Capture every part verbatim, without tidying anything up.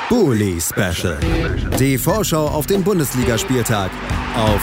Bully Special. Die Vorschau auf den Bundesligaspieltag auf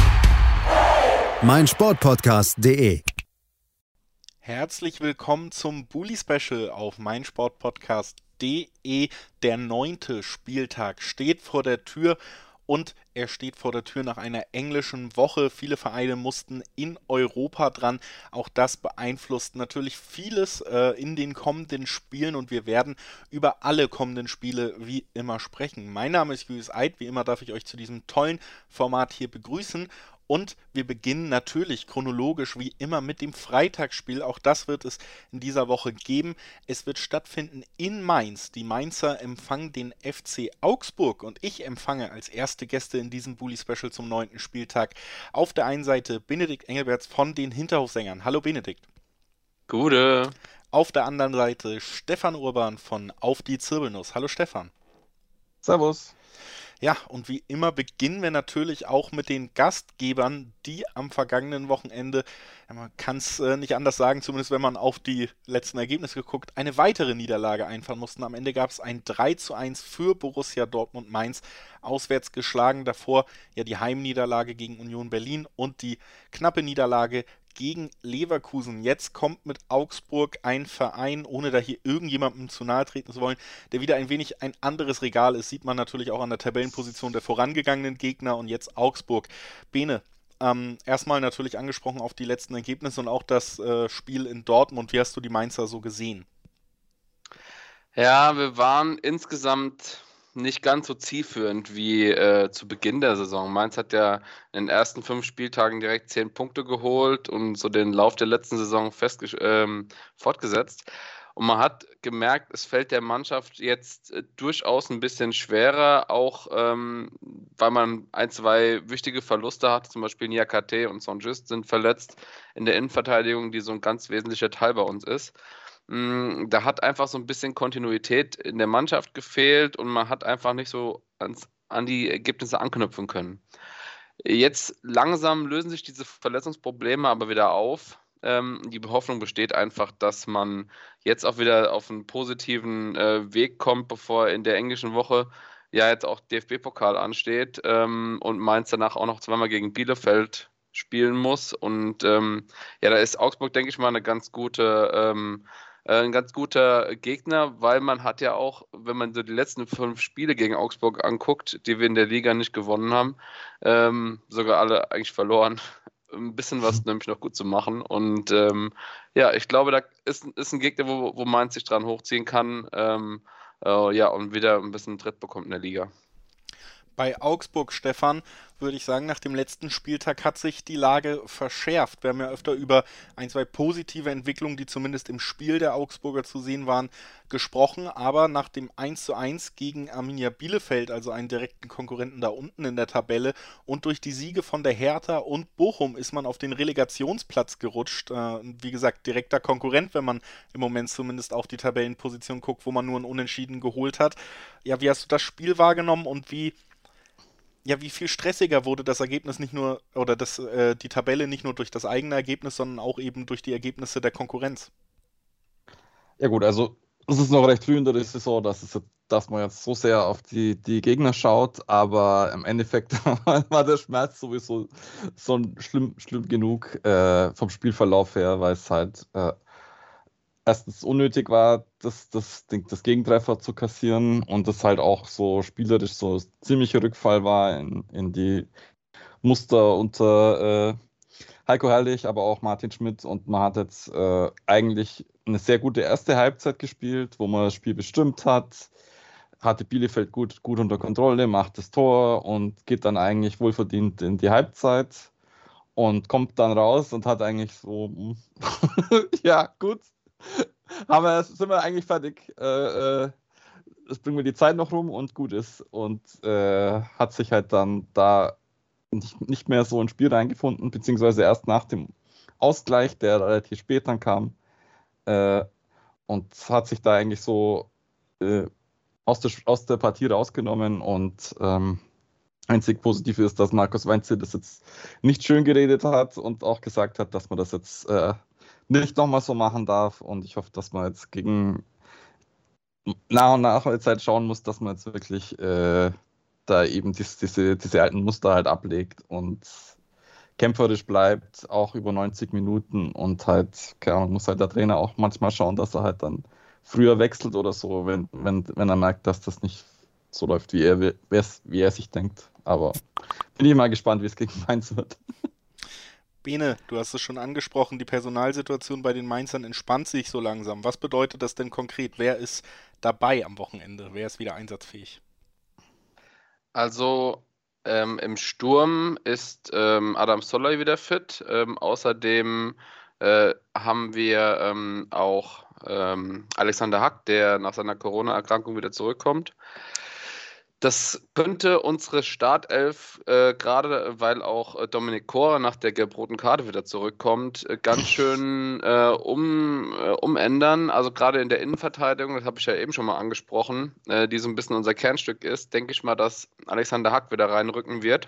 meinsportpodcast punkt de. Herzlich willkommen zum Bully Special auf meinsportpodcast punkt de. Der neunte Spieltag steht vor der Tür und er steht vor der Tür nach einer englischen Woche. Viele Vereine mussten in Europa dran. Auch das beeinflusst natürlich vieles äh, in den kommenden Spielen und wir werden über alle kommenden Spiele wie immer sprechen. Mein Name ist Julius Eid. Wie immer darf ich euch zu diesem tollen Format hier begrüßen. Und wir beginnen natürlich chronologisch wie immer mit dem Freitagsspiel. Auch das wird es in dieser Woche geben. Es wird stattfinden in Mainz. Die Mainzer empfangen den F C Augsburg und ich empfange als erste Gäste in diesem Bully Special zum neunten Spieltag auf der einen Seite Benedikt Engelberts von den Hinterhofsängern. Hallo Benedikt. Gute. Auf der anderen Seite Stefan Urban von Auf die Zirbelnuss. Hallo Stefan. Servus. Ja, und wie immer beginnen wir natürlich auch mit den Gastgebern, die am vergangenen Wochenende, ja, man kann es äh, nicht anders sagen, zumindest wenn man auf die letzten Ergebnisse geguckt, eine weitere Niederlage einfahren mussten. Am Ende gab es ein drei zu eins für Borussia Dortmund Mainz, auswärts geschlagen. Davor ja die Heimniederlage gegen Union Berlin und die knappe Niederlage gegen Leverkusen. Jetzt kommt mit Augsburg ein Verein, ohne da hier irgendjemandem zu nahe treten zu wollen, der wieder ein wenig ein anderes Regal ist. Sieht man natürlich auch an der Tabellenposition der vorangegangenen Gegner und jetzt Augsburg. Bene, ähm, erstmal natürlich angesprochen auf die letzten Ergebnisse und auch das äh, Spiel in Dortmund. Wie hast du die Mainzer so gesehen? Ja, wir waren insgesamt nicht ganz so zielführend wie äh, zu Beginn der Saison. Mainz hat ja in den ersten fünf Spieltagen direkt zehn Punkte geholt und so den Lauf der letzten Saison festges- ähm, fortgesetzt. Und man hat gemerkt, es fällt der Mannschaft jetzt äh, durchaus ein bisschen schwerer, auch ähm, weil man ein, zwei wichtige Verluste hat. Zum Beispiel Niakate und Sonjust sind verletzt in der Innenverteidigung, die so ein ganz wesentlicher Teil bei uns ist. Da hat einfach so ein bisschen Kontinuität in der Mannschaft gefehlt und man hat einfach nicht so ans, an die Ergebnisse anknüpfen können. Jetzt langsam lösen sich diese Verletzungsprobleme aber wieder auf. Ähm, die Hoffnung besteht einfach, dass man jetzt auch wieder auf einen positiven äh, Weg kommt, bevor in der englischen Woche ja jetzt auch D F B-Pokal ansteht ähm, und Mainz danach auch noch zweimal gegen Bielefeld spielen muss. Und ähm, ja, da ist Augsburg, denke ich mal, eine ganz gute ähm, ein ganz guter Gegner, weil man hat ja auch, wenn man so die letzten fünf Spiele gegen Augsburg anguckt, die wir in der Liga nicht gewonnen haben, ähm, sogar alle eigentlich verloren, ein bisschen was nämlich noch gut zu machen. Und ähm, ja, ich glaube, da ist, ist ein Gegner, wo, wo Mainz sich dran hochziehen kann, ähm, äh, ja, und wieder ein bisschen Tritt bekommt in der Liga. Bei Augsburg, Stefan, würde ich sagen, nach dem letzten Spieltag hat sich die Lage verschärft. Wir haben ja öfter über ein, zwei positive Entwicklungen, die zumindest im Spiel der Augsburger zu sehen waren, gesprochen. Aber nach dem eins zu eins gegen Arminia Bielefeld, also einen direkten Konkurrenten da unten in der Tabelle, und durch die Siege von der Hertha und Bochum ist man auf den Relegationsplatz gerutscht. Äh, wie gesagt, direkter Konkurrent, wenn man im Moment zumindest auf die Tabellenposition guckt, wo man nur ein Unentschieden geholt hat. Ja, wie hast du das Spiel wahrgenommen und wie Ja, wie viel stressiger wurde das Ergebnis nicht nur, oder das, äh, die Tabelle nicht nur durch das eigene Ergebnis, sondern auch eben durch die Ergebnisse der Konkurrenz? Ja gut, also es ist noch recht früh in der Saison, dass, es, dass man jetzt so sehr auf die, die Gegner schaut, aber im Endeffekt war der Schmerz sowieso so schlimm, schlimm genug äh, vom Spielverlauf her, weil es halt äh, erstens unnötig war, das, das, das Gegentreffer zu kassieren und das halt auch so spielerisch so ein ziemlicher Rückfall war in, in die Muster unter äh, Heiko Herrlich, aber auch Martin Schmidt, und man hat jetzt äh, eigentlich eine sehr gute erste Halbzeit gespielt, wo man das Spiel bestimmt hat, hatte Bielefeld gut, gut unter Kontrolle, macht das Tor und geht dann eigentlich wohlverdient in die Halbzeit und kommt dann raus und hat eigentlich so, ja gut, haben wir, sind wir eigentlich fertig. Äh, äh, das bringen wir die Zeit noch rum und gut ist. Und äh, hat sich halt dann da nicht, nicht mehr so ins Spiel reingefunden, beziehungsweise erst nach dem Ausgleich, der relativ spät dann kam. Äh, und hat sich da eigentlich so äh, aus, der, aus der Partie rausgenommen. Und ähm, einzig positiv ist, dass Markus Weinze das jetzt nicht schön geredet hat und auch gesagt hat, dass man das jetzt äh, nicht nochmal so machen darf, und ich hoffe, dass man jetzt gegen nach und nach jetzt halt schauen muss, dass man jetzt wirklich äh, da eben dies, diese, diese alten Muster halt ablegt und kämpferisch bleibt, auch über neunzig Minuten und halt, keine Ahnung, muss halt der Trainer auch manchmal schauen, dass er halt dann früher wechselt oder so, wenn, wenn, wenn er merkt, dass das nicht so läuft, wie er, wie wie er sich denkt. Aber bin ich mal gespannt, wie es gegen Mainz wird. Bene, du hast es schon angesprochen, die Personalsituation bei den Mainzern entspannt sich so langsam. Was bedeutet das denn konkret? Wer ist dabei am Wochenende? Wer ist wieder einsatzfähig? Also ähm, im Sturm ist ähm, Adam Soller wieder fit. Ähm, außerdem äh, haben wir ähm, auch ähm, Alexander Hack, der nach seiner Corona-Erkrankung wieder zurückkommt. Das könnte unsere Startelf, äh, gerade weil auch äh, Dominik Kor nach der gelb-roten Karte wieder zurückkommt, äh, ganz schön äh, um, äh, umändern. Also gerade in der Innenverteidigung, das habe ich ja eben schon mal angesprochen, äh, die so ein bisschen unser Kernstück ist, denke ich mal, dass Alexander Hack wieder reinrücken wird.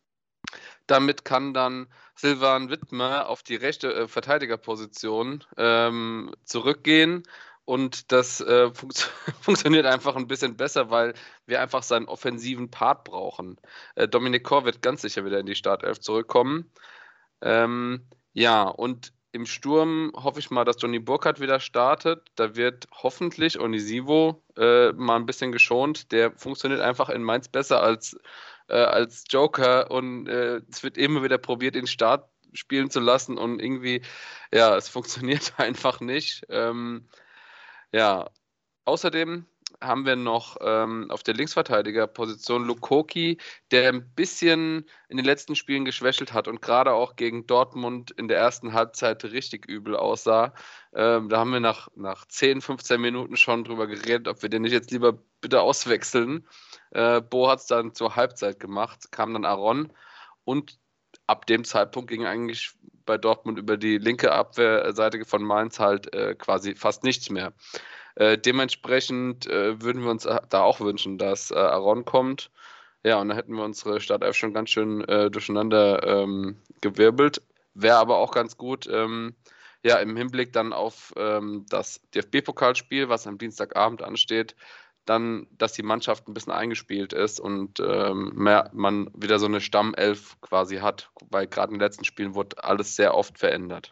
Damit kann dann Silvan Wittmer auf die rechte äh, Verteidigerposition ähm, zurückgehen. Und das äh, funkt funktioniert einfach ein bisschen besser, weil wir einfach seinen offensiven Part brauchen. Äh, Dominik Kor wird ganz sicher wieder in die Startelf zurückkommen. Ähm, ja, und im Sturm hoffe ich mal, dass Johnny Burkhardt wieder startet. Da wird hoffentlich Onisivo äh, mal ein bisschen geschont. Der funktioniert einfach in Mainz besser als, äh, als Joker und äh, es wird immer wieder probiert, ihn Start spielen zu lassen und irgendwie, ja, es funktioniert einfach nicht. Ähm, ja, außerdem haben wir noch ähm, auf der Linksverteidigerposition Lukoki, der ein bisschen in den letzten Spielen geschwächelt hat und gerade auch gegen Dortmund in der ersten Halbzeit richtig übel aussah. Ähm, da haben wir nach, nach zehn, fünfzehn Minuten schon drüber geredet, ob wir den nicht jetzt lieber bitte auswechseln. Äh, Bo hat es dann zur Halbzeit gemacht, kam dann Aaron und ab dem Zeitpunkt ging eigentlich bei Dortmund über die linke Abwehrseite von Mainz halt äh, quasi fast nichts mehr. Äh, dementsprechend äh, würden wir uns da auch wünschen, dass äh, Aaron kommt. Ja, und dann hätten wir unsere Startelf schon ganz schön äh, durcheinander ähm, gewirbelt. Wäre aber auch ganz gut, ähm, ja, im Hinblick dann auf ähm, das D F B-Pokalspiel, was am Dienstagabend ansteht, dann, dass die Mannschaft ein bisschen eingespielt ist und ähm, mehr, man wieder so eine Stammelf quasi hat, weil gerade in den letzten Spielen wurde alles sehr oft verändert.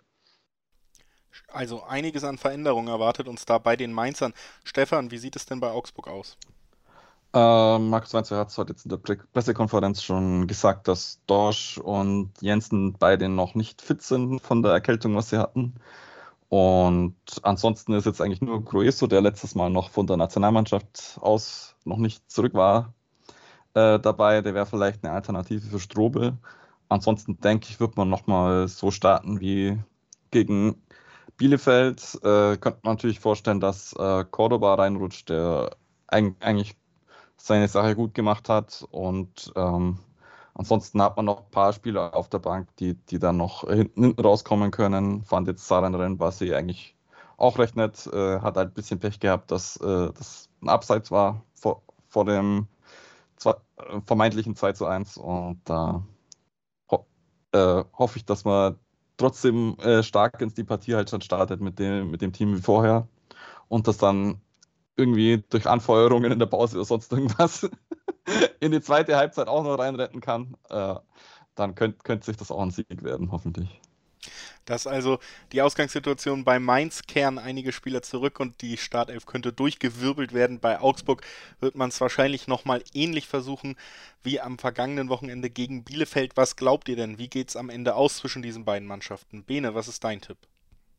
Also einiges an Veränderungen erwartet uns da bei den Mainzern. Stefan, wie sieht es denn bei Augsburg aus? Äh, Markus Weinzer hat es heute jetzt in der Pre Pressekonferenz schon gesagt, dass Dorsch und Jensen beide noch nicht fit sind von der Erkältung, was sie hatten. Und ansonsten ist jetzt eigentlich nur Grueso, der letztes Mal noch von der Nationalmannschaft aus noch nicht zurück war, äh, dabei. Der wäre vielleicht eine Alternative für Strobel. Ansonsten denke ich, wird man nochmal so starten wie gegen Bielefeld. Äh, könnte man natürlich vorstellen, dass äh, Cordoba reinrutscht, der eig eigentlich seine Sache gut gemacht hat. Und ähm, ansonsten hat man noch ein paar Spieler auf der Bank, die, die dann noch hinten, hinten rauskommen können. Fand jetzt Saran Renbasi eigentlich auch recht nett. Äh, hat halt ein bisschen Pech gehabt, dass äh, das ein Abseits war vor, vor dem zwei, äh, vermeintlichen zwei zu eins. Und da ho äh, hoffe ich, dass man trotzdem äh, stark ins die Partie halt schon startet mit dem, mit dem Team wie vorher. Und das dann irgendwie durch Anfeuerungen in der Pause oder sonst irgendwas in die zweite Halbzeit auch noch reinretten kann, äh, dann könnte könnt sich das auch ein Sieg werden, hoffentlich. Das ist also die Ausgangssituation bei Mainz, kehren einige Spieler zurück und die Startelf könnte durchgewirbelt werden. Bei Augsburg wird man es wahrscheinlich nochmal ähnlich versuchen wie am vergangenen Wochenende gegen Bielefeld. Was glaubt ihr denn? Wie geht es am Ende aus zwischen diesen beiden Mannschaften? Bene, was ist dein Tipp?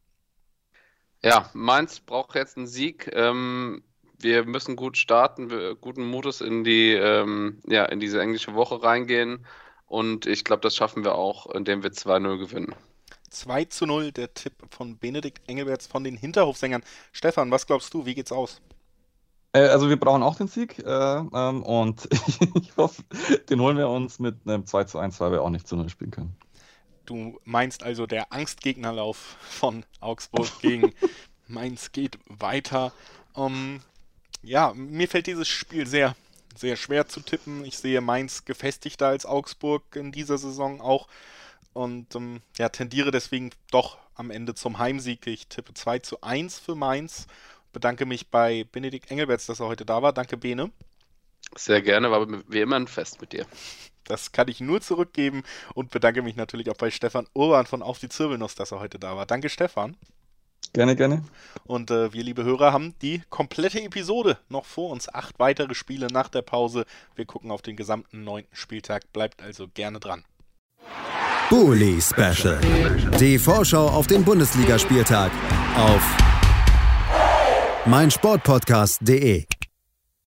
Ja, Mainz braucht jetzt einen Sieg. Ähm, wir müssen gut starten, wir, guten Mutes in die, ähm, ja, in diese englische Woche reingehen. Und ich glaube, das schaffen wir auch, indem wir zwei null gewinnen. zwei zu null, der Tipp von Benedikt Engelberts von den Hinterhofsängern. Stefan, was glaubst du? Wie geht's aus? Äh, also wir brauchen auch den Sieg äh, ähm, und ich hoffe, den holen wir uns mit einem zwei zu eins, weil wir auch nicht zu null spielen können. Du meinst also, der Angstgegnerlauf von Augsburg gegen Mainz geht weiter. Ähm, ja, mir fällt dieses Spiel sehr, sehr schwer zu tippen. Ich sehe Mainz gefestigter als Augsburg in dieser Saison auch und ähm, ja, tendiere deswegen doch am Ende zum Heimsieg. Ich tippe zwei zu eins für Mainz. bedanke mich bei Benedikt Engelberts, dass er heute da war. Danke, Bene. Sehr gerne, war wie immer ein Fest mit dir. Das kann ich nur zurückgeben und bedanke mich natürlich auch bei Stefan Urban von Auf die Zirbelnuss, dass er heute da war. Danke, Stefan. Gerne, gerne. Und äh, wir, liebe Hörer, haben die komplette Episode noch vor uns. Acht weitere Spiele nach der Pause. Wir gucken auf den gesamten neunten Spieltag. Bleibt also gerne dran. Bully Special. Die Vorschau auf den Bundesligaspieltag auf meinsportpodcast punkt de.